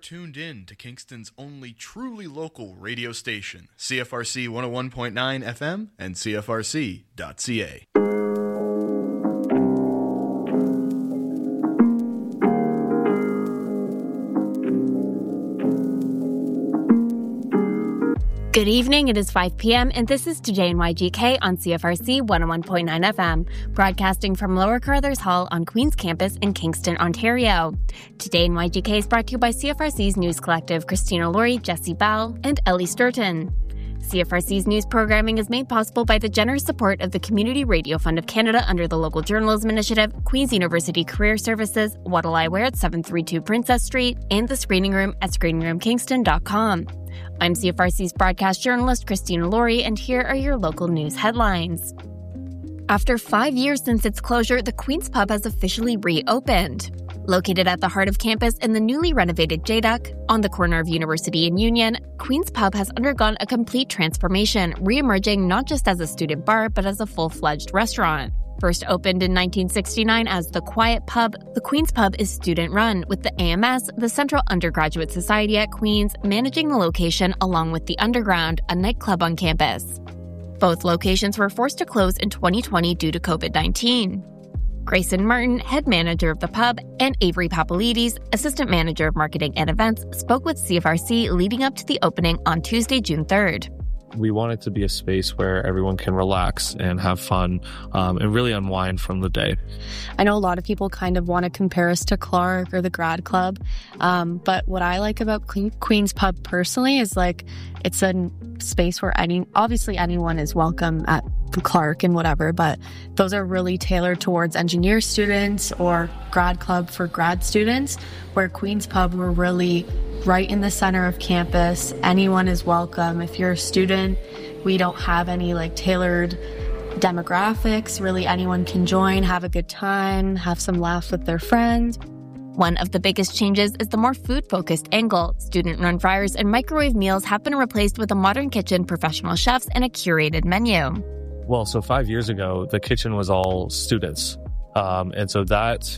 tuned in to Kingston's only truly local radio station, CFRC 101.9 FM and CFRC.ca. Good evening, it is 5 p.m. and this is Today in YGK on CFRC 101.9 FM, broadcasting from Lower Carruthers Hall on Queen's Campus in Kingston, Ontario. Today in YGK is brought to you by CFRC's News Collective, Christina Laurie, Jesse Bell, and Ellie Sturton. CFRC's news programming is made possible by the generous support of the Community Radio Fund of Canada under the Local Journalism Initiative, Queen's University Career Services, What'll I Wear at 732 Princess Street, and the Screening Room at screeningroomkingston.com. I'm CFRC's broadcast journalist, Christina Laurie, and here are your local news headlines. After 5 years since its closure, the Queen's Pub has officially reopened. Located at the heart of campus in the newly renovated JDUC, on the corner of University and Union, Queen's Pub has undergone a complete transformation, re-emerging not just as a student bar, but as a full-fledged restaurant. First opened in 1969 as the Quiet Pub, the Queen's Pub is student-run, with the AMS, the Central Undergraduate Society at Queen's, managing the location along with the Underground, a nightclub on campus. Both locations were forced to close in 2020 due to COVID-19. Grayson Martin, head manager of the pub, and Avery Papalides, assistant manager of marketing and events, spoke with CFRC leading up to the opening on Tuesday, June 3rd. We want it to be a space where everyone can relax and have fun and really unwind from the day. I know a lot of people kind of want to compare us to Clark or the Grad Club, but what I like about Queen's Pub personally is it's a space where obviously anyone is welcome at Clark and whatever, but those are really tailored towards engineer students or Grad Club for grad students, where Queen's Pub, we're really right in the center of campus. Anyone is welcome. If you're a student, we don't have any tailored demographics. Really, anyone can join, have a good time, have some laughs with their friends. One of the biggest changes is the more food-focused angle. Student-run fryers and microwave meals have been replaced with a modern kitchen, professional chefs, and a curated menu. Well, so 5 years ago, the kitchen was all students. And so that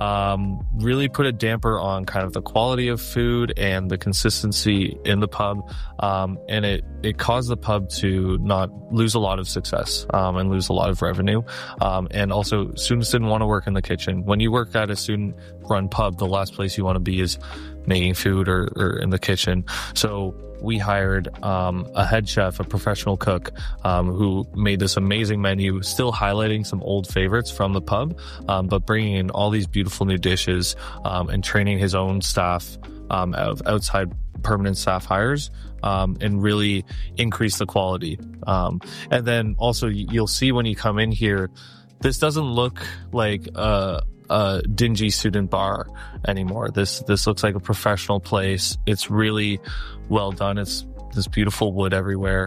really put a damper on kind of the quality of food and the consistency in the pub. And it caused the pub to not lose a lot of success and lose a lot of revenue. And also, students didn't want to work in the kitchen. When you work at a student-run pub, the last place you want to be is making food or in the kitchen. So we hired a head chef, a professional cook, who made this amazing menu, still highlighting some old favorites from the pub, but bringing in all these beautiful new dishes and training his own staff of outside permanent staff hires and really increase the quality. And then also you'll see when you come in here, this doesn't look like a dingy student bar anymore. This looks like a professional place. It's really well done. It's this beautiful wood everywhere.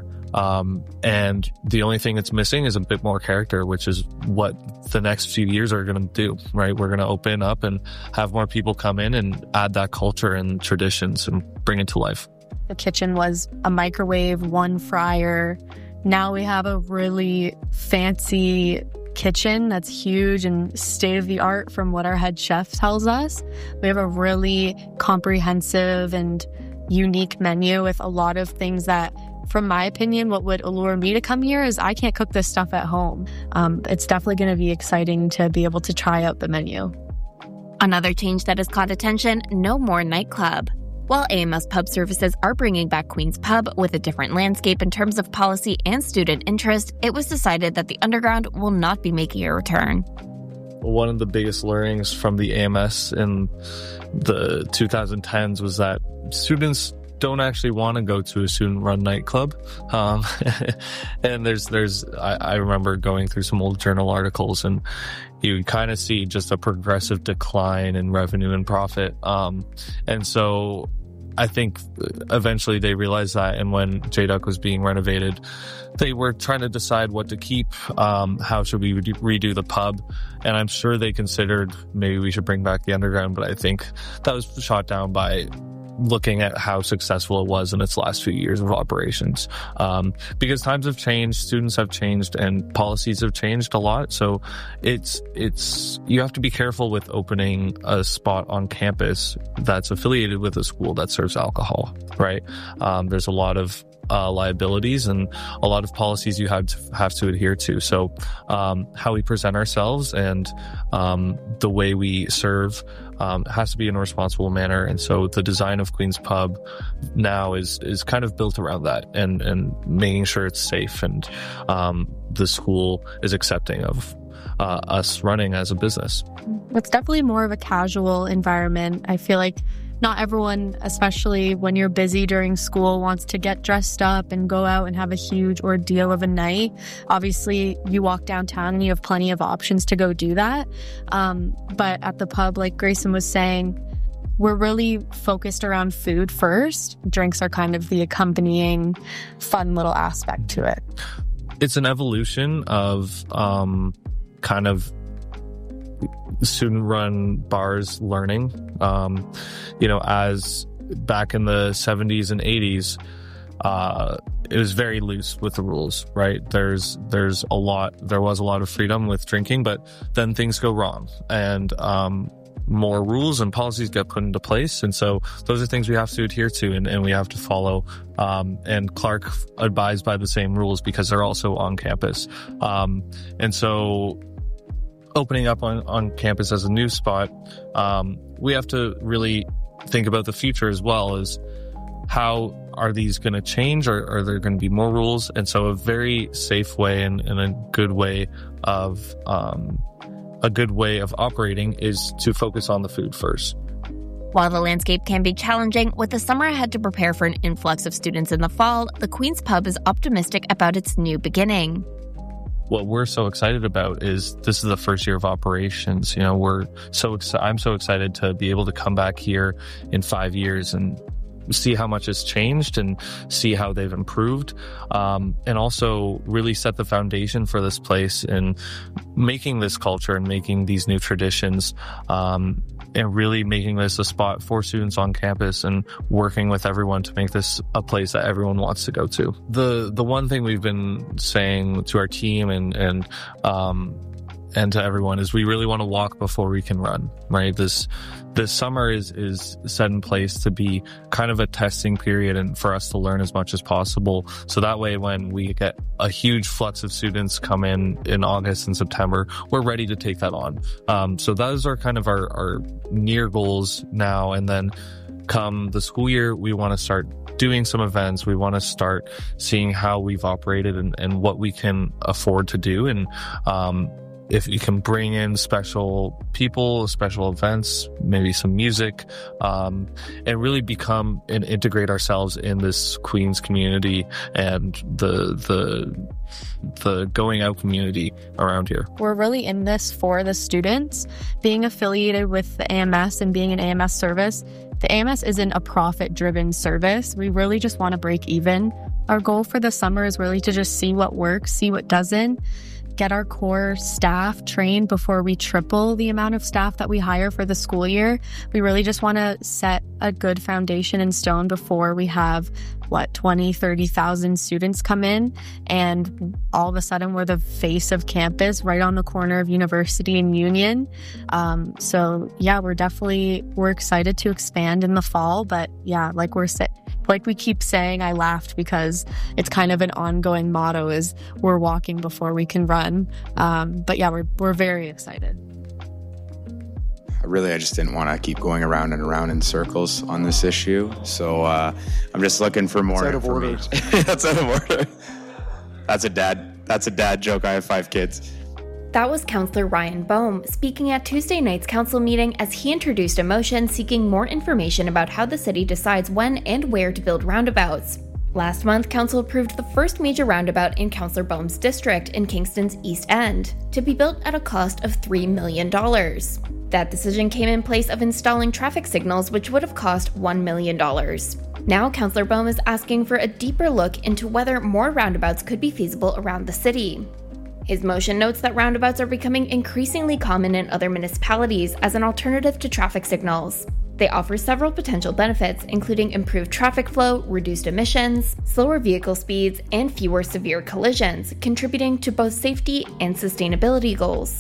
And the only thing it's missing is a bit more character, which is what the next few years are going to do, right? We're going to open up and have more people come in and add that culture and traditions and bring it to life. The kitchen was a microwave, one fryer. Now we have a really fancy kitchen that's huge and state-of-the-art from what our head chef tells us. We have a really comprehensive and unique menu with a lot of things that, from my opinion, what would allure me to come here is I can't cook this stuff at home. It's definitely going to be exciting to be able to try out the menu. Another change that has caught attention, no more nightclub. While AMS Pub Services are bringing back Queen's Pub with a different landscape in terms of policy and student interest, it was decided that the Underground will not be making a return. One of the biggest learnings from the AMS in the 2010s was that students don't actually want to go to a student-run nightclub. And I remember going through some old journal articles, and you kind of see just a progressive decline in revenue and profit. And so I think eventually they realized that, and when JDUC was being renovated, they were trying to decide what to keep, how should we redo the pub, and I'm sure they considered maybe we should bring back the Underground, but I think that was shot down by looking at how successful it was in its last few years of operations. Because times have changed, students have changed, and policies have changed a lot. So you have to be careful with opening a spot on campus that's affiliated with a school that serves alcohol, right? There's a lot of liabilities and a lot of policies you have to adhere to. So how we present ourselves and the way we serve has to be in a responsible manner. And so the design of Queen's Pub now is kind of built around that and making sure it's safe and the school is accepting of us running as a business. It's definitely more of a casual environment. I feel like not everyone, especially when you're busy during school, wants to get dressed up and go out and have a huge ordeal of a night. Obviously, you walk downtown and you have plenty of options to go do that. But at the pub, like Grayson was saying, we're really focused around food first. Drinks are kind of the accompanying fun little aspect to it. It's an evolution of kind of student-run bars learning. As back in the 70s and 80s, it was very loose with the rules, right? There was a lot of freedom with drinking, but then things go wrong and more rules and policies get put into place. And so those are things we have to adhere to and we have to follow. And Clark abides by the same rules because they're also on campus. And so opening up on campus as a new spot, we have to really think about the future as well as how are these going to change or are there going to be more rules? And so a very safe way and a good way of operating is to focus on the food first. While the landscape can be challenging, with the summer ahead to prepare for an influx of students in the fall, the Queen's Pub is optimistic about its new beginning. What we're so excited about is this is the first year of operations. I'm so excited to be able to come back here in 5 years and see how much has changed and see how they've improved, and also really set the foundation for this place and making this culture and making these new traditions, and really making this a spot for students on campus and working with everyone to make this a place that everyone wants to go to. The one thing we've been saying to our team and to everyone is we really want to walk before we can run, right? This summer is set in place to be kind of a testing period and for us to learn as much as possible. So that way, when we get a huge flux of students come in August and September, we're ready to take that on. So those are kind of our near goals now. And then come the school year, we want to start doing some events. We want to start seeing how we've operated and what we can afford to do. And, if you can bring in special people, special events, maybe some music, and really become and integrate ourselves in this Queens community and the going out community around here. We're really in this for the students. Being affiliated with the AMS and being an AMS service, the AMS isn't a profit-driven service. We really just want to break even. Our goal for the summer is really to just see what works, see what doesn't, get our core staff trained before we triple the amount of staff that we hire for the school year. We really just want to set a good foundation in stone before we have 20,000-30,000 students come in and all of a sudden we're the face of campus right on the corner of University and Union. We're excited to expand in the fall, but yeah, like we keep saying, I laughed because it's kind of an ongoing motto is we're walking before we can run. But yeah, we're very excited. I just didn't want to keep going around and around in circles on this issue. So I'm just looking for more information. That's out of order. That's a dad joke. I have 5 kids. That was Councillor Ryan Boehm speaking at Tuesday night's council meeting as he introduced a motion seeking more information about how the city decides when and where to build roundabouts. Last month, council approved the first major roundabout in Councillor Boehm's district in Kingston's East End to be built at a cost of $3 million. That decision came in place of installing traffic signals, which would have cost $1 million. Now, Councillor Boehm is asking for a deeper look into whether more roundabouts could be feasible around the city. His motion notes that roundabouts are becoming increasingly common in other municipalities as an alternative to traffic signals. They offer several potential benefits, including improved traffic flow, reduced emissions, slower vehicle speeds, and fewer severe collisions, contributing to both safety and sustainability goals.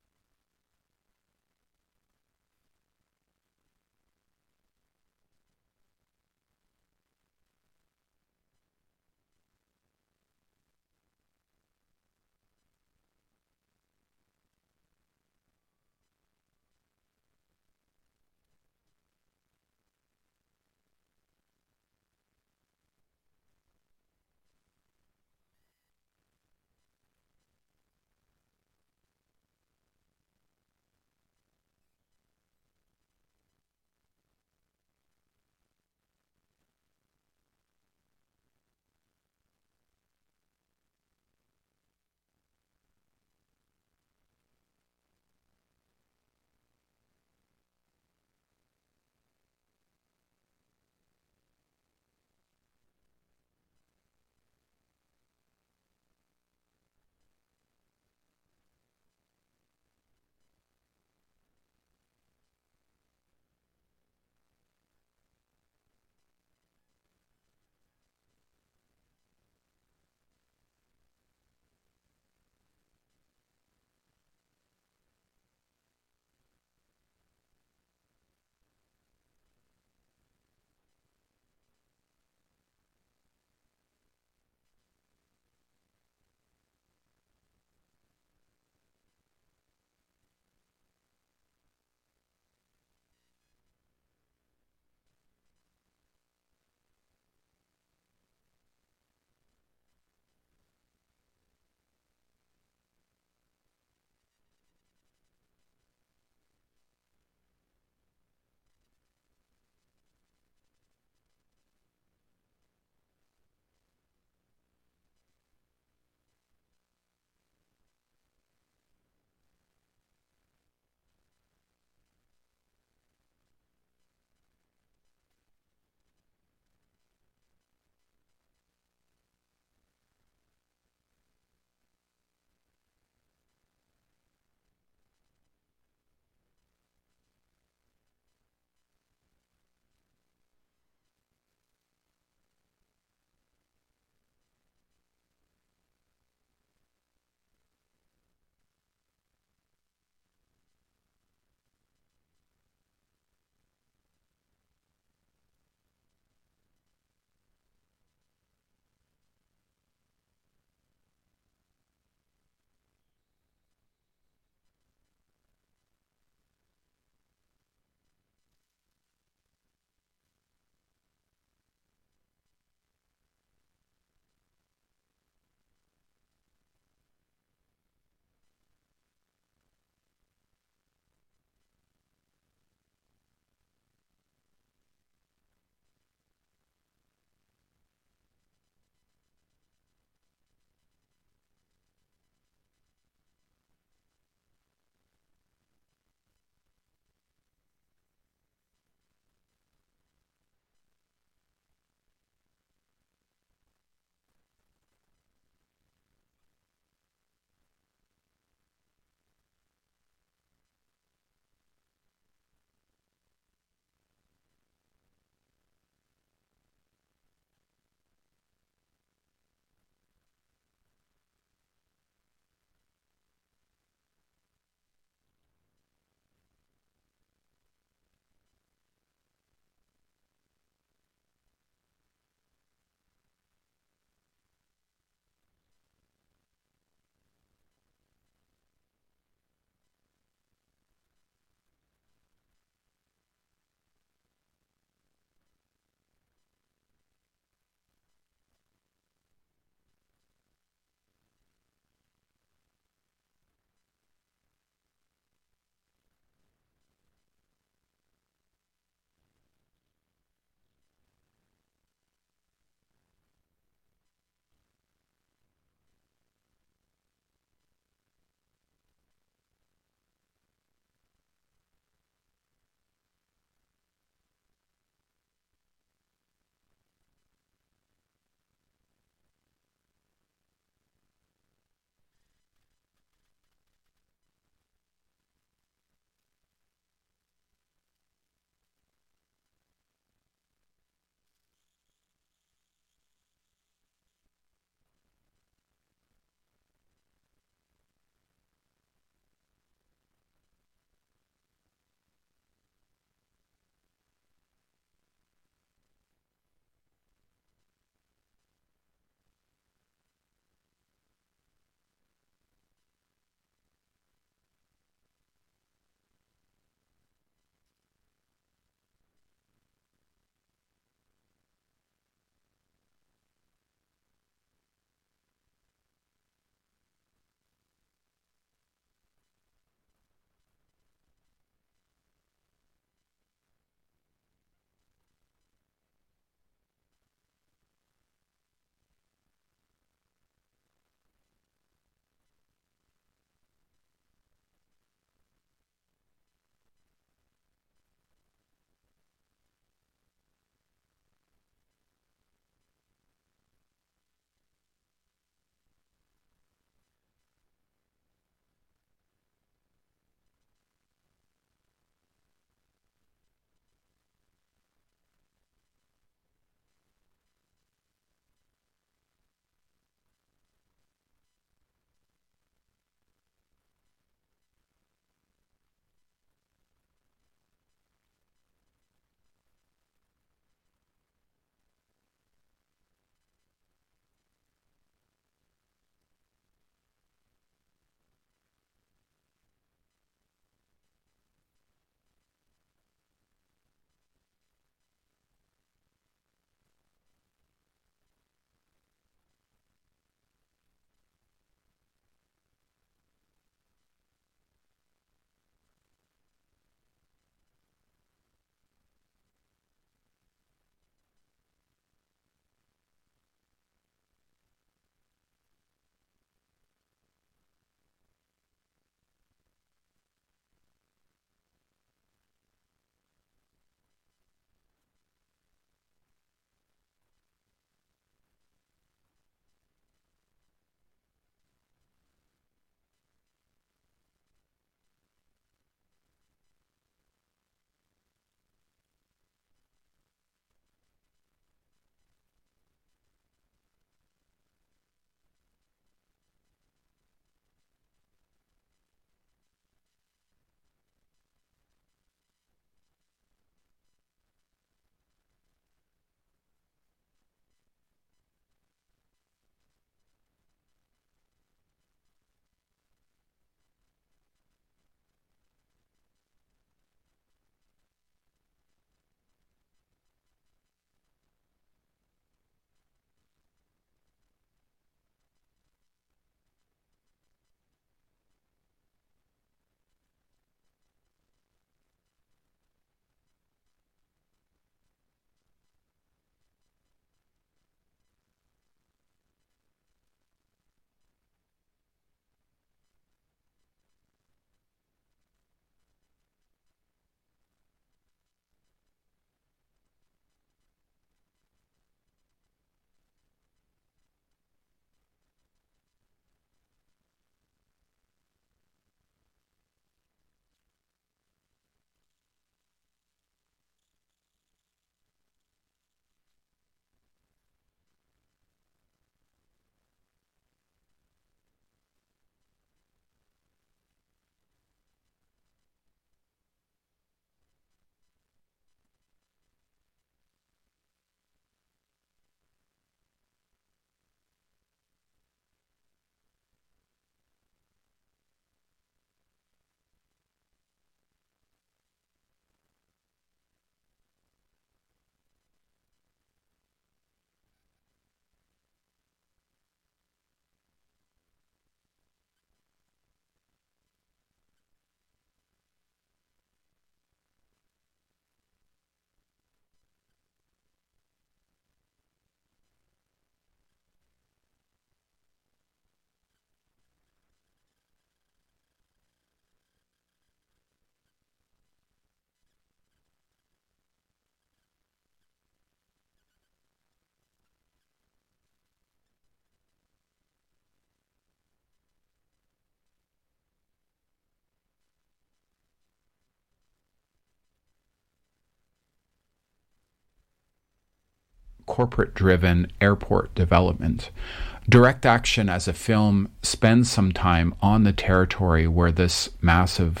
corporate-driven airport development. Direct Action as a film spends some time on the territory where this massive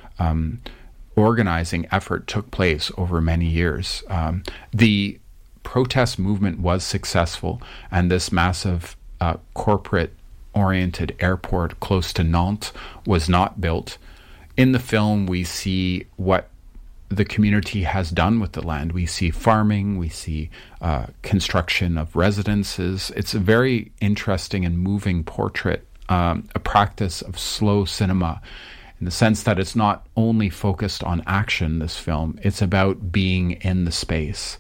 organizing effort took place over many years. The protest movement was successful, and this massive corporate-oriented airport close to Nantes was not built. In the film, we see what the community has done with the land. We see farming, we see construction of residences. It's a very interesting and moving portrait, a practice of slow cinema, in the sense that it's not only focused on action, this film, it's about being in the space.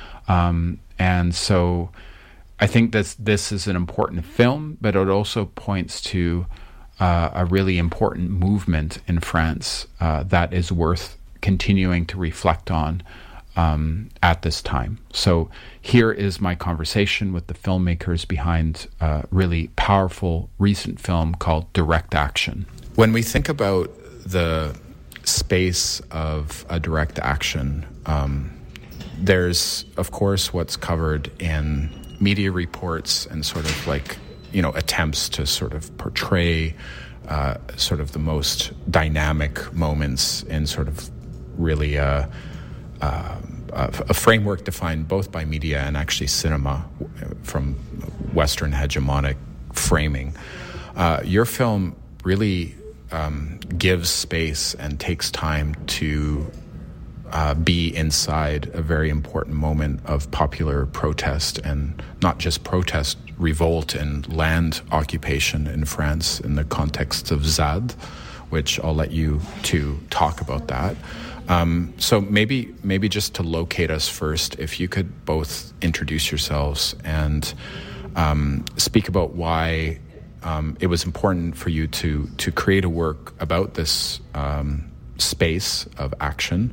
And so I think this is an important film, but it also points to a really important movement in France that is worth continuing to reflect on at this time. So here is my conversation with the filmmakers behind a really powerful recent film called Direct Action. When we think about the space of a direct action, there's, of course, what's covered in media reports and sort of like, attempts to sort of portray sort of the most dynamic moments in sort of really a framework defined both by media and actually cinema from Western hegemonic framing. Your film really gives space and takes time to be inside a very important moment of popular protest, and not just protest, revolt and land occupation in France in the context of ZAD, which I'll let you two talk about that. So maybe just to locate us first, if you could both introduce yourselves and speak about why it was important for you to create a work about this space of action,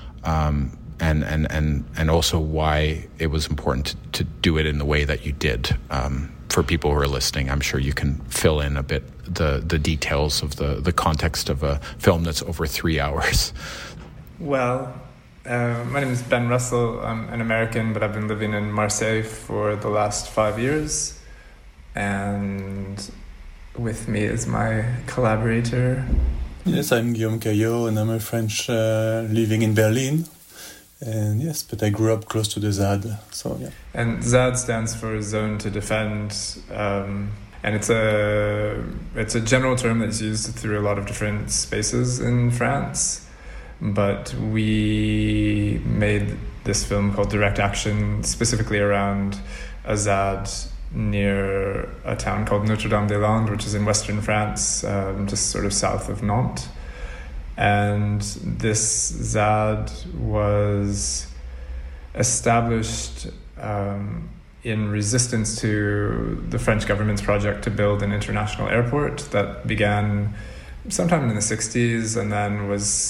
and also why it was important to do it in the way that you did. For people who are listening, I'm sure you can fill in a bit the details of the context of a film that's over 3 hours. Well, my name is Ben Russell. I'm an American, but I've been living in Marseille for the last 5 years. And with me is my collaborator. Yes, I'm Guillaume Caillot, and I'm a French living in Berlin. And yes, but I grew up close to the ZAD, so yeah. And ZAD stands for Zone to Defend, and it's a general term that's used through a lot of different spaces in France. But we made this film called Direct Action specifically around a ZAD near a town called Notre-Dame-des-Landes, which is in western France, just sort of south of Nantes. And this ZAD was established in resistance to the French government's project to build an international airport that began sometime in the 60s and then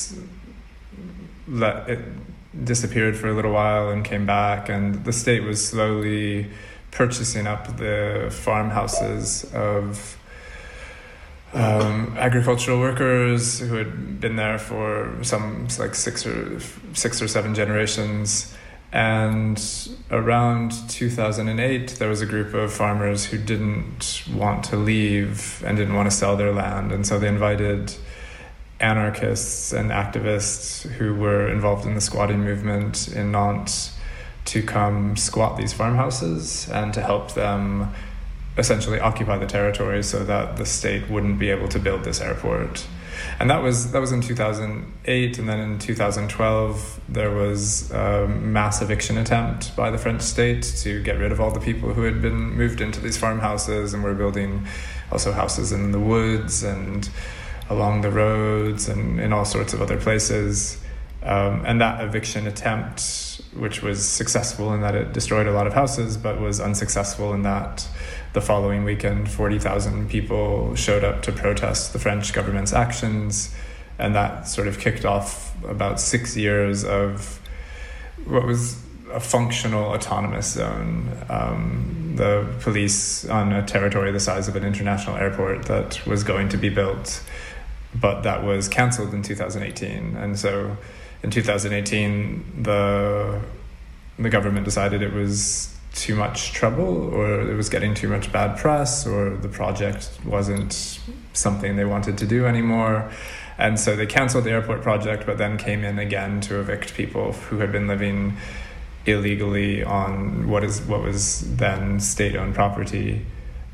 it disappeared for a little while and came back, and the state was slowly purchasing up the farmhouses of agricultural workers who had been there for some like six or seven generations. And around 2008, there was a group of farmers who didn't want to leave and didn't want to sell their land, and so they invited anarchists and activists who were involved in the squatting movement in Nantes to come squat these farmhouses and to help them essentially occupy the territory so that the state wouldn't be able to build this airport. And that was in 2008, and then in 2012 there was a mass eviction attempt by the French state to get rid of all the people who had been moved into these farmhouses and were building also houses in the woods and along the roads and in all sorts of other places. And that eviction attempt, which was successful in that it destroyed a lot of houses, but was unsuccessful in that the following weekend 40,000 people showed up to protest the French government's actions, and that sort of kicked off about 6 years of what was a functional autonomous zone. The police on a territory the size of an international airport that was going to be built, but that was cancelled in 2018. And so in 2018, the government decided it was too much trouble, or it was getting too much bad press, or the project wasn't something they wanted to do anymore. And so they canceled the airport project, but then came in again to evict people who had been living illegally on what was then state-owned property.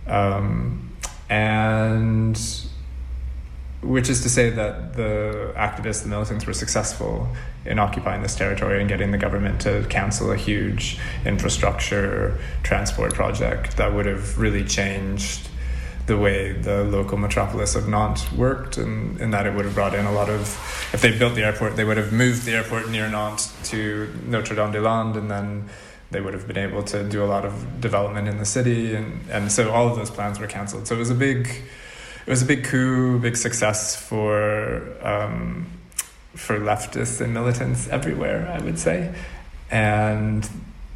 And which is to say that the activists, the militants, were successful in occupying this territory and getting the government to cancel a huge infrastructure transport project that would have really changed the way the local metropolis of Nantes worked, and that it would have brought in a lot of, if they built the airport, they would have moved the airport near Nantes to Notre-Dame-des-Landes, and then they would have been able to do a lot of development in the city, and so all of those plans were cancelled. So it was a big coup, big success for leftists and militants everywhere, I would say, and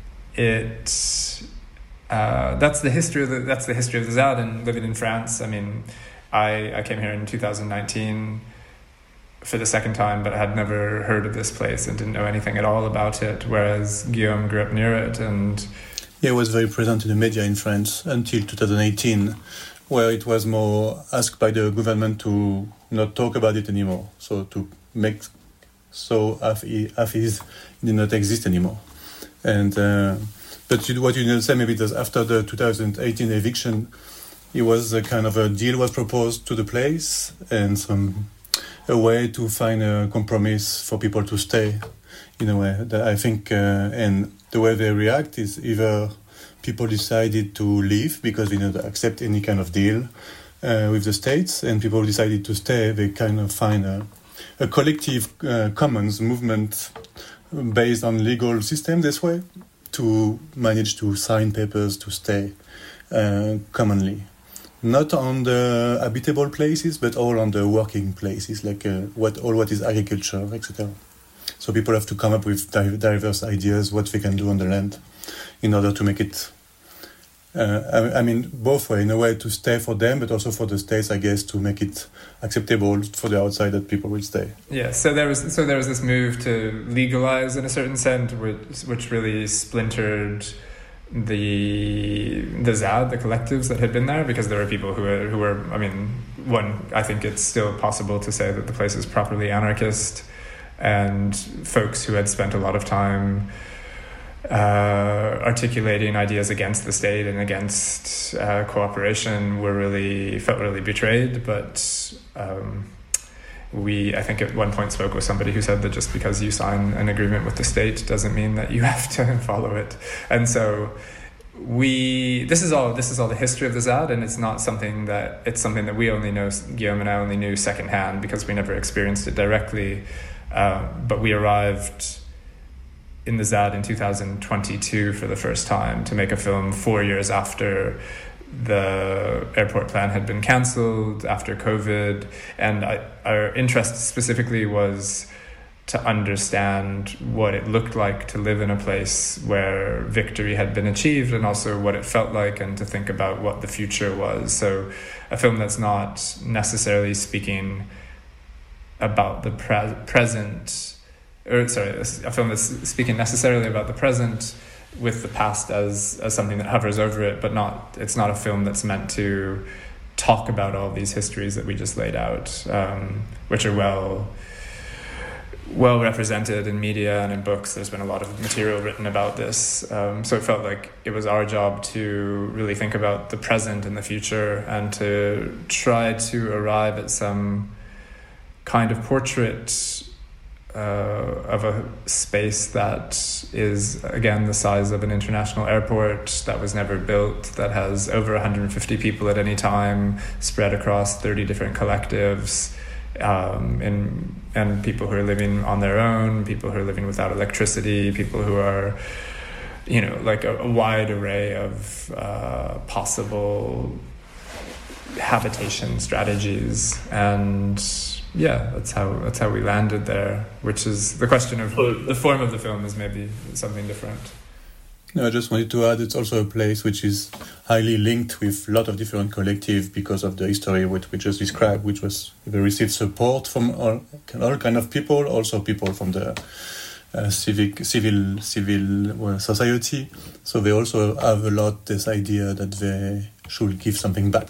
that's the history of the ZAD. And living in France, I mean, I came here in 2019 for the second time, but I had never heard of this place and didn't know anything at all about it, whereas Guillaume grew up near it. And it was very present in the media in France until 2018, where it was more asked by the government to not talk about it anymore, so to make so Hafiz did not exist anymore. And but what you didn't say, maybe that after the 2018 eviction, it was a kind of a deal was proposed to the place, and a way to find a compromise for people to stay, in a way. That I think, and the way they react is either people decided to leave because they didn't accept any kind of deal with the states, and people decided to stay. They kind of find a collective commons movement based on legal system this way, to manage to sign papers to stay commonly. Not on the habitable places, but all on the working places, like what is agriculture, etc. So people have to come up with diverse ideas what they can do on the land in order to make it, I mean, both way, in a way to stay for them, but also for the states, I guess, to make it acceptable for the outside that people will stay. Yeah, so there was this move to legalize, in a certain sense, which really splintered the ZAD, the collectives that had been there, because there were people who were I mean, I think it's still possible to say that the place is properly anarchist, and folks who had spent a lot of time articulating ideas against the state and against cooperation felt really betrayed. But I think at one point spoke with somebody who said that just because you sign an agreement with the state doesn't mean that you have to follow it. And so this is all the history of the ZAD, and it's something that we only know, Guillaume and I only knew secondhand because we never experienced it directly. But we arrived in the ZAD in 2022 for the first time to make a film 4 years after the airport plan had been cancelled, after COVID. And our interest specifically was to understand what it looked like to live in a place where victory had been achieved, and also what it felt like, and to think about what the future was. So a film that's not necessarily speaking about the present, a film that's speaking necessarily about the present with the past as something that hovers over it, but it's not a film that's meant to talk about all these histories that we just laid out, which are well represented in media and in books. There's been a lot of material written about this. So it felt like it was our job to really think about the present and the future, and to try to arrive at some kind of portrait of a space that is, again, the size of an international airport, that was never built, that has over 150 people at any time, spread across 30 different collectives, and people who are living on their own, people who are living without electricity, people who are, like a wide array of possible habitation strategies. And yeah, that's how we landed there, which is the question of the form of the film is maybe something different. No, I just wanted to add, it's also a place which is highly linked with a lot of different collectives because of the history which we just described, which was they received support from all kind of people, also people from the civil society. So they also have a lot this idea that they should give something back,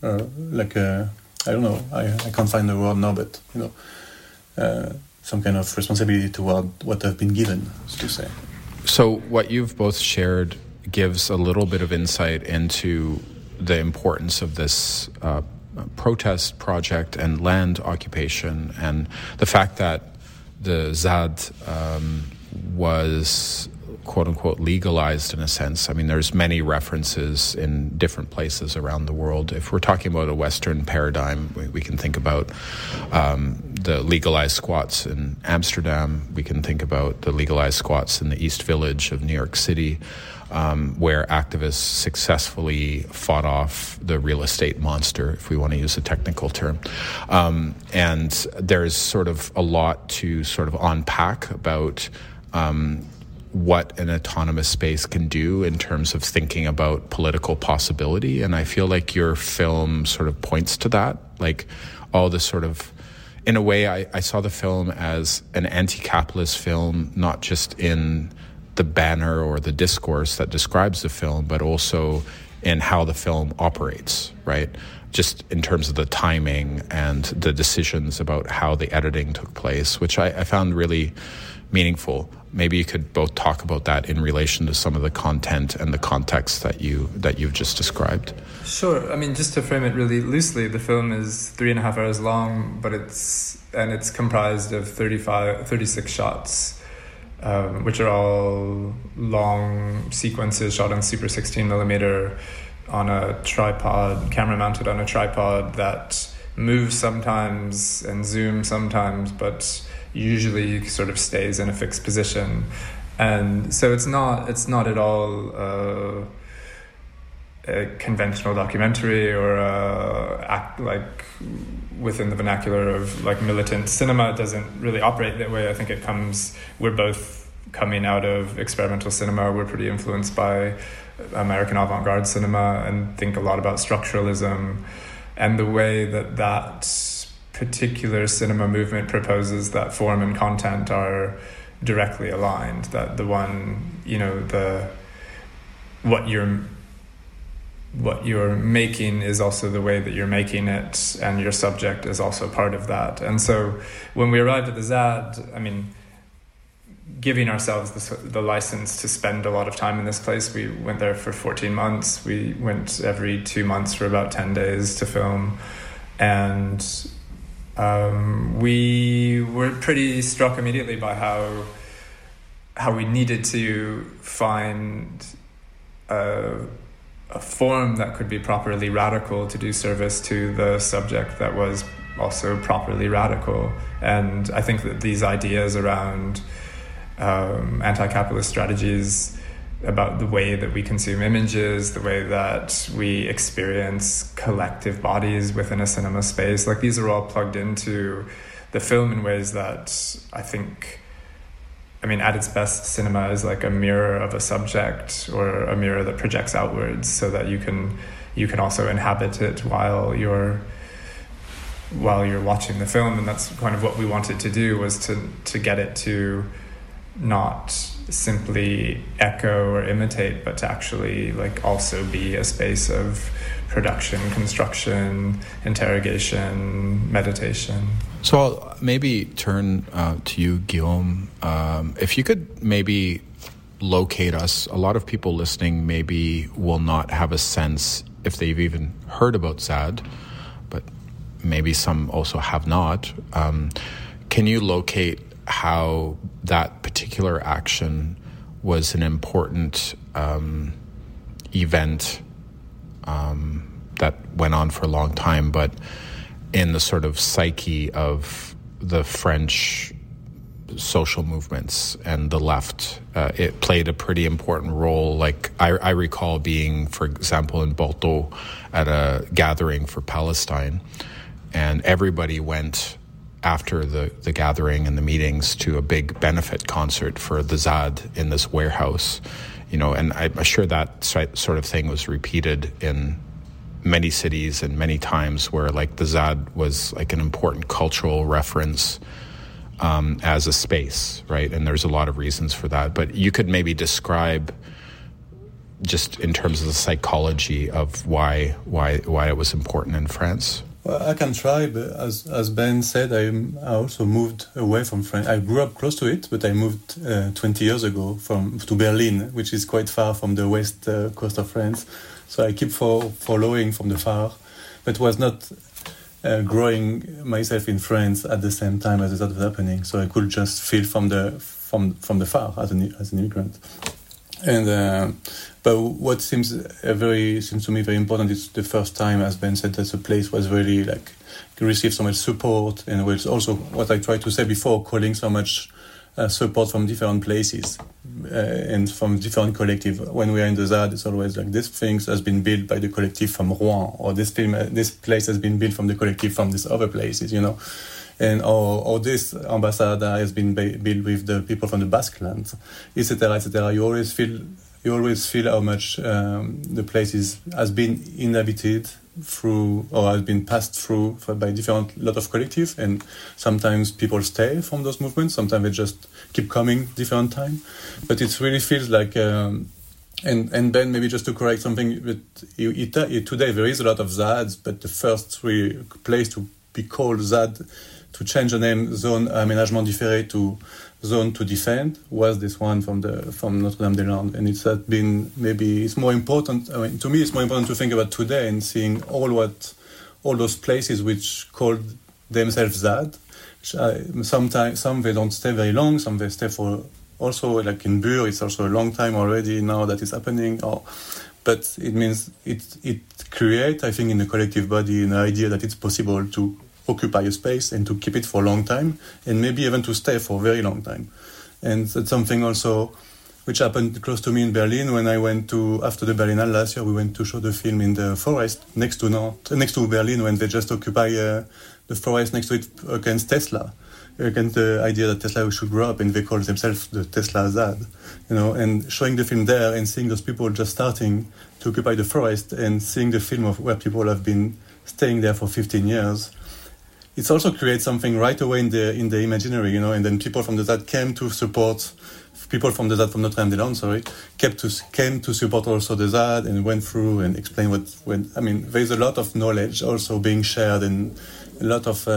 I don't know, I can't find the word now, but some kind of responsibility toward what have been given, to say. So what you've both shared gives a little bit of insight into the importance of this protest project and land occupation, and the fact that the ZAD was quote-unquote legalized in a sense. I mean, there's many references in different places around the world. If we're talking about a Western paradigm, we can think about the legalized squats in Amsterdam. We can think about the legalized squats in the East Village of New York City, where activists successfully fought off the real estate monster, if we want to use a technical term. And there's sort of a lot to sort of unpack about what an autonomous space can do in terms of thinking about political possibility. And I feel like your film sort of points to that, like all the sort of, in a way, I saw the film as an anti-capitalist film, not just in the banner or the discourse that describes the film, but also in how the film operates, right? Just in terms of the timing and the decisions about how the editing took place, which I found really meaningful. Maybe you could both talk about that in relation to some of the content and the context that you've just described. Sure. I mean, just to frame it really loosely, the film is 3.5 hours long, but it's comprised of 36 shots, which are all long sequences shot on Super 16mm on a tripod, camera mounted on a tripod that moves sometimes and zooms sometimes, but usually sort of stays in a fixed position. And so it's not at all a conventional documentary or act like within the vernacular of like militant cinema. It doesn't really operate that way. I think we're both coming out of experimental cinema. We're pretty influenced by American avant-garde cinema and think a lot about structuralism and the way that particular cinema movement proposes that form and content are directly aligned, that the one, what you're making is also the way that you're making it, and your subject is also part of that. And so when we arrived at the ZAD, I mean, giving ourselves the license to spend a lot of time in this place, we went there for 14 months. We went every 2 months for about 10 days to film. And we were pretty struck immediately by how we needed to find a form that could be properly radical to do service to the subject that was also properly radical. And I think that these ideas around anti-capitalist strategies, about the way that we consume images, the way that we experience collective bodies within a cinema space, like these are all plugged into the film in ways that I think, I mean, at its best, cinema is like a mirror of a subject, or a mirror that projects outwards, so that you can also inhabit it while you're watching the film. And that's kind of what we wanted to do, was to get it to not simply echo or imitate, but to actually like also be a space of production, construction, interrogation, meditation. So I'll maybe turn to you, Guillaume. If you could maybe locate us. A lot of people listening maybe will not have a sense if they've even heard about ZAD, but maybe some also have not. Can you locate how that particular action was an important event that went on for a long time, but in the sort of psyche of the French social movements and the left, it played a pretty important role. Like I recall being, for example, in Bordeaux at a gathering for Palestine, and everybody went after the gathering and the meetings to a big benefit concert for the ZAD in this warehouse, and I'm sure that sort of thing was repeated in many cities and many times, where like the ZAD was like an important cultural reference as a space, right? And there's a lot of reasons for that. But you could maybe describe, just in terms of the psychology of why it was important in France. Well, I can try, but as Ben said, I also moved away from France. I grew up close to it, but I moved 20 years ago to Berlin, which is quite far from the west coast of France. So I keep following from the far, but was not growing myself in France at the same time as that was happening. So I could just feel from the far as an immigrant. And but what seems to me very important is the first time, as Ben said, that the place was really like received so much support, and was also what I tried to say before, calling so much support from different places and from different collective. When we are in the ZAD, it's always like this thing has been built by the collective from Rouen, or this place has been built from the collective from these other places, and or this ambassador has been built with the people from the Basque Land, etc., etc. You always feel how much the place has been inhabited through, or has been passed through by lot of collective, and sometimes people stay from those movements, sometimes they just keep coming different time. But it really feels like, and Ben, maybe just to correct something, today there is a lot of ZADs, but the first place to be called ZAD, to change the name Zone Aménagement Différé to Zone to Defend, was this one from Notre-Dame-des-Landes. And it's more important, to me it's more important to think about today and seeing all those places which called themselves ZAD. Some they don't stay very long, some they stay for, also like in Bure, it's also a long time already now that it's happening. But it means it creates, I think, in the collective body an idea that it's possible to occupy a space and to keep it for a long time, and maybe even to stay for a very long time. And that's something also which happened close to me in Berlin when I went after the Berlinale last year, we went to show the film in the forest next to Berlin, when they just occupy the forest next to it against Tesla, against the idea that Tesla should grow up, and they call themselves the Tesla ZAD, and showing the film there and seeing those people just starting to occupy the forest, and seeing the film of where people have been staying there for 15 years. It also creates something right away in the imaginary, and then people from the ZAD came to support, people from the ZAD from Notre-Dame-des-Landes, came to support also the ZAD, and went through and explained there's a lot of knowledge also being shared, and a lot of,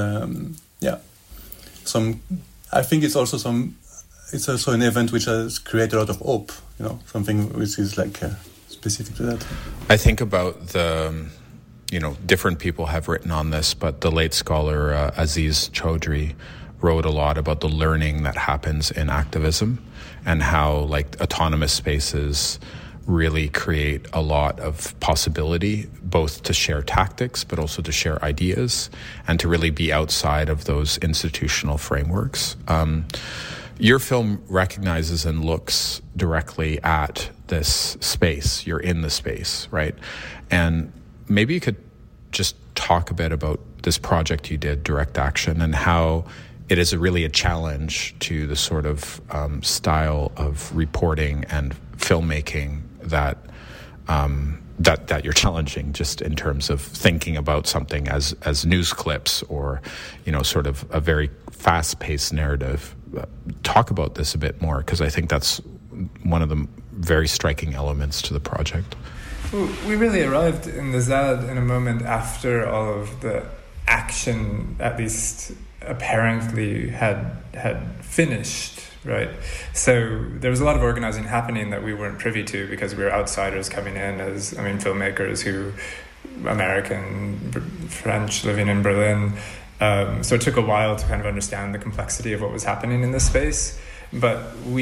I think it's also an event which has created a lot of hope, something which is like specific to that. I think about different people have written on this, but the late scholar Aziz Chaudhry wrote a lot about the learning that happens in activism, and how autonomous spaces really create a lot of possibility, both to share tactics, but also to share ideas, and to really be outside of those institutional frameworks. Your film recognizes and looks directly at this space. You're in the space, right? And maybe you could just talk a bit about this project you did, Direct Action, and how it is really a challenge to the sort of style of reporting and filmmaking that you're challenging, just in terms of thinking about something as news clips, or sort of a very fast-paced narrative. Talk about this a bit more, because I think that's one of the very striking elements to the project. We really arrived in the ZAD in a moment after all of the action, at least apparently, had finished, right? So there was a lot of organizing happening that we weren't privy to, because we were outsiders coming in as, filmmakers American, French, living in Berlin. So it took a while to kind of understand the complexity of what was happening in this space. But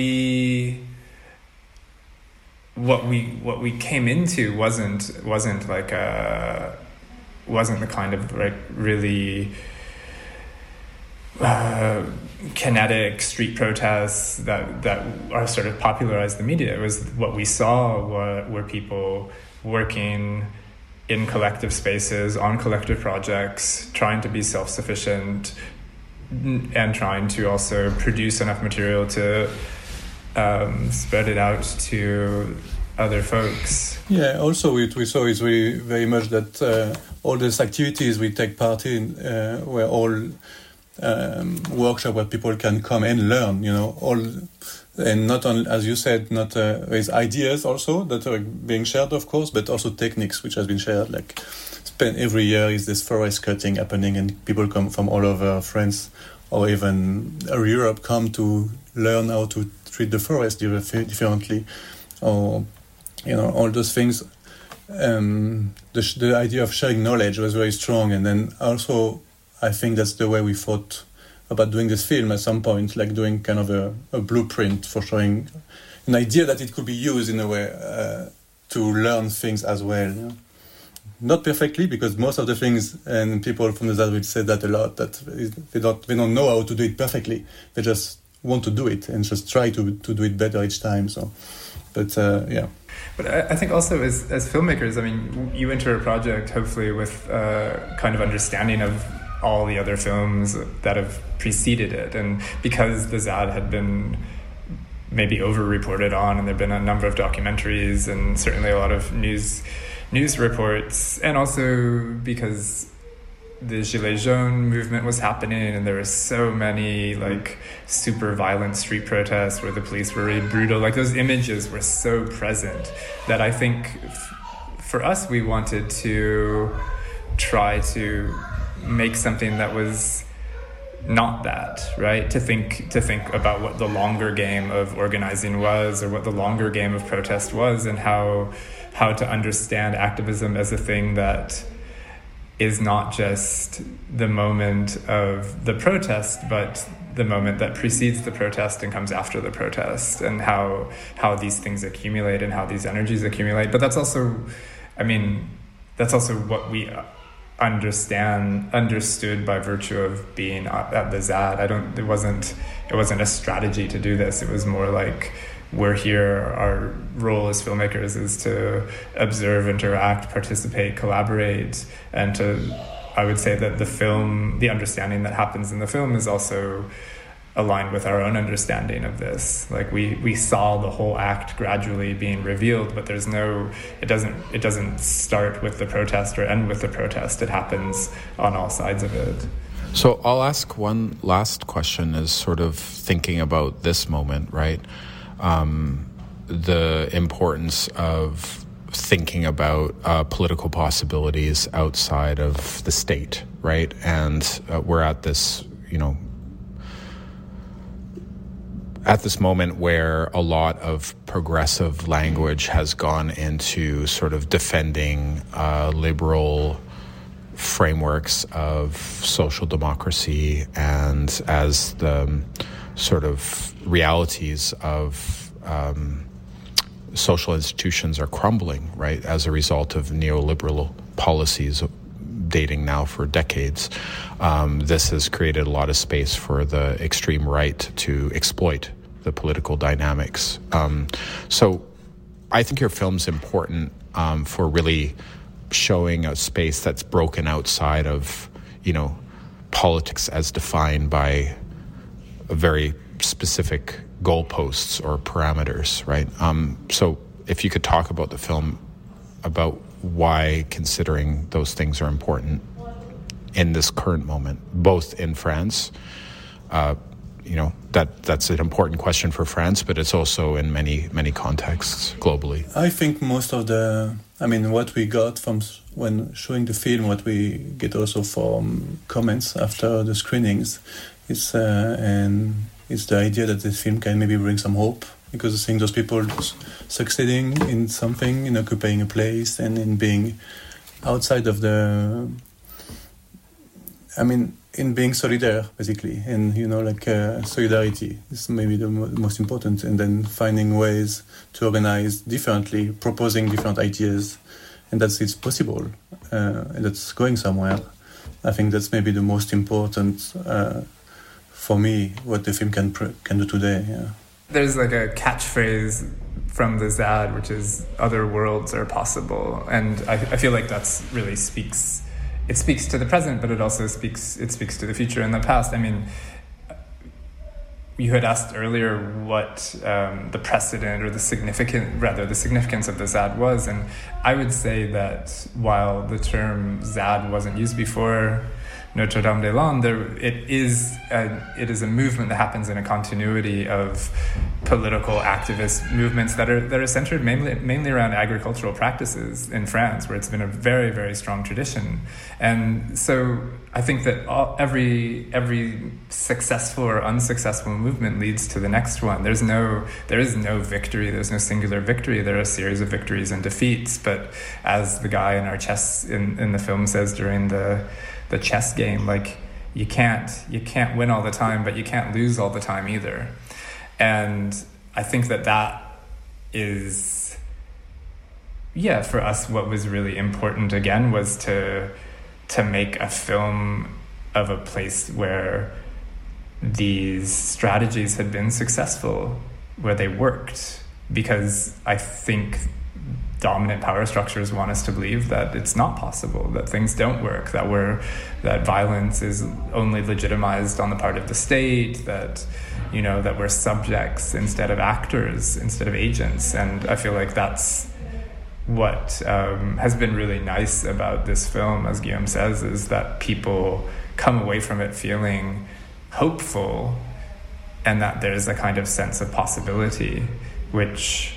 what we came into wasn't the kind of really kinetic street protests that are sort of popularized the media. It was what we saw were people working in collective spaces, on collective projects, trying to be self-sufficient, and trying to also produce enough material to spread it out to other folks. Yeah, also what we saw is very much that all these activities we take part in were all workshop where people can come and learn, and not only, as you said, not with ideas also that are being shared, of course, but also techniques which has been shared. Like every year is this forest cutting happening, and people come from all over France or even Europe come to learn how to treat the forest differently, or all those things. The idea of sharing knowledge was very strong, and then also I think that's the way we thought about doing this film at some point, like doing kind of a blueprint for showing an idea that it could be used in a way to learn things as well. Not perfectly, because most of the things, and people from the ZAD will say that a lot, that they don't know how to do it perfectly. They just want to do it and just try to do it better each time. So, but yeah. But I think also as filmmakers, I mean, you enter a project hopefully with kind of understanding of all the other films that have preceded it, and because the ZAD had been maybe over-reported on, and there have been a number of documentaries and certainly a lot of news reports, and also because the Gilets Jaunes movement was happening, and there were so many like super violent street protests where the police were really brutal. Like those images were so present that I think for us, we wanted to try to make something that was not that, right? To think about what the longer game of organizing was, or what the longer game of protest was, and how to understand activism as a thing that is not just the moment of the protest, but the moment that precedes the protest and comes after the protest, and how these things accumulate and how these energies accumulate. But that's also what we understood by virtue of being at the ZAD. It wasn't a strategy to do this. It was more like, we're here, our role as filmmakers is to observe, interact, participate, collaborate, and I would say that the understanding that happens in the film is also aligned with our own understanding of this. Like we saw the whole act gradually being revealed, but it doesn't start with the protest or end with the protest. It happens on all sides of it. So I'll ask one last question, is sort of thinking about this moment, right? The importance of thinking about political possibilities outside of the state, right? And we're at this, at this moment where a lot of progressive language has gone into sort of defending liberal frameworks of social democracy, and as the sort of realities of social institutions are crumbling, right, as a result of neoliberal policies dating now for decades. This has created a lot of space for the extreme right to exploit the political dynamics. So I think your film's important for really showing a space that's broken outside of, politics as defined by a very specific goalposts or parameters, right? So if you could talk about the film, about why considering those things are important in this current moment, both in France, that's an important question for France, but it's also in many, many contexts globally. I think most of what we got from when showing the film, what we get also from comments after the screenings, is the idea that this film can maybe bring some hope, because I think those people succeeding in something, in occupying a place and in being outside of in being solidaire, basically, and solidarity is maybe the most important, and then finding ways to organize differently, proposing different ideas, and that it's possible, and that's going somewhere. I think that's maybe the most important for me, what the film can do today. Yeah. There's like a catchphrase from the ZAD, which is "other worlds are possible," and I feel like that's really speaks to the present, but it also speaks to the future and the past. I mean, you had asked earlier what the precedent or the significance of the ZAD was, and I would say that while the term ZAD wasn't used before, Notre-Dame-des-Landes, it is a movement that happens in a continuity of political activist movements that are centered mainly around agricultural practices in France, where it's been a very, very strong tradition. And so I think that every successful or unsuccessful movement leads to the next one. There is no victory. There's no singular victory. There are a series of victories and defeats. But as the guy in our chess in the film says during the chess game, like, you can't win all the time, but you can't lose all the time either. And I think that is, for us, what was really important again was to make a film of a place where these strategies had been successful, where they worked, because I think dominant power structures want us to believe that it's not possible, that things don't work, that violence is only legitimized on the part of the state, that we're subjects instead of actors, instead of agents. And I feel like that's what has been really nice about this film, as Guillaume says, is that people come away from it feeling hopeful, and that there's a kind of sense of possibility, which,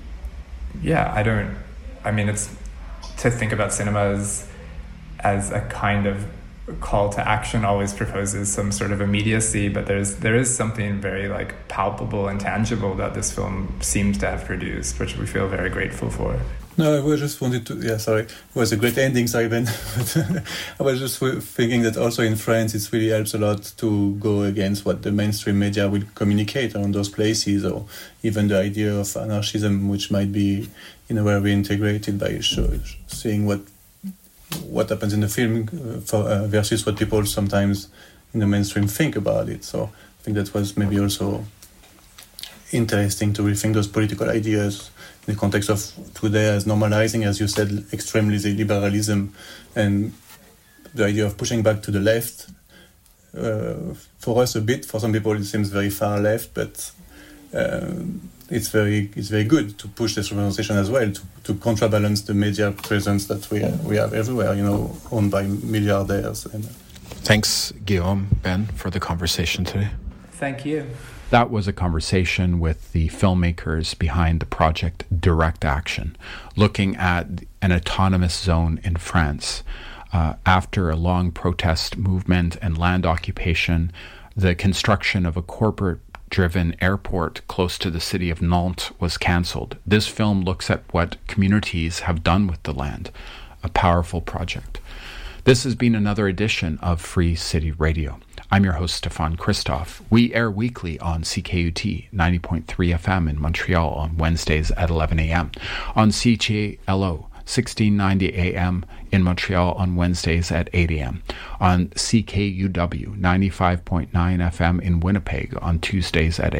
it's to think about cinema as a kind of call to action always proposes some sort of immediacy, but there is something very like palpable and tangible that this film seems to have produced, which we feel very grateful for. No, I just wanted to... it was a great ending, sorry, Ben. I was just thinking that also in France, it really helps a lot to go against what the mainstream media will communicate around those places, or even the idea of anarchism, which might be in a way reintegrated by seeing what happens in the film versus what people sometimes in the mainstream think about it. So I think that was maybe also interesting to rethink those political ideas in the context of today as normalizing, as you said, extremely liberalism, and the idea of pushing back to the left. For us a bit, for some people it seems very far left, but it's very good to push this representation as well, to counterbalance the media presence that we have everywhere, owned by milliardaires. Thanks, Guillaume, Ben, for the conversation today. Thank you. That was a conversation with the filmmakers behind the project Direct Action, looking at an autonomous zone in France. After a long protest movement and land occupation, the construction of a corporate-driven airport close to the city of Nantes was cancelled. This film looks at what communities have done with the land, a powerful project. This has been another edition of Free City Radio. I'm your host, Stéphane Christophe. We air weekly on CKUT 90.3 FM in Montreal on Wednesdays at 11 a.m. On CJLO 1690 AM in Montreal on Wednesdays at 8 a.m. On CKUW 95.9 FM in Winnipeg on Tuesdays at